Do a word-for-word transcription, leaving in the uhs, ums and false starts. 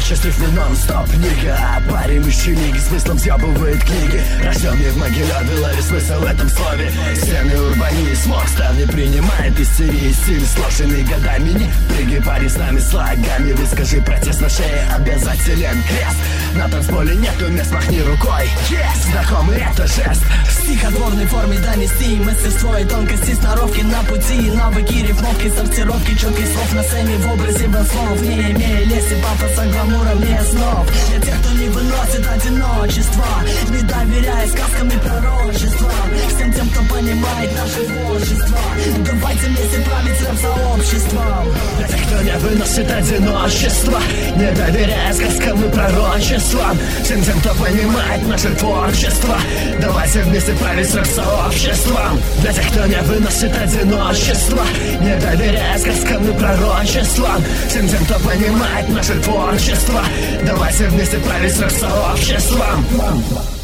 Счастлив не нон-стоп, нига. А парень из Чилиги смыслом съебывает книги. Рожденный в Могилеве, лови смысл в этом слове. Стены урбанизм, Мокстар не принимает истерии. Стиль сложенный годами, не прыгай, парень, с нами слогами. Выскажи протест на шее, обязателен крест. На танцполе нету мест, махни рукой. Yes! Знакомый это жест. В стихотворной форме донести мастерство и тонкости сноровки на пути. Навыки, рифмовки, сортировки, четких слов на сцене в образе слов. Не имея лести, пафоса, гламура вне основ. Для тех, кто не выносит одиночество, не доверяя сказкам и пророчествам. Всем тем, кто понимает наше творчество, давайте вместе править рэп-сообществом. Для тех, кто не выносит одиночество, не доверяя сказкам и пророчествам. Всем тем, кто понимает наше творчество, давайте вместе править рэп-сообществом. Для тех, кто не выносит одиночество, не доверяя сказкам и пророчествам. Всем тем, кто понимает наше творчество, давайте вместе править рэп-сообществом.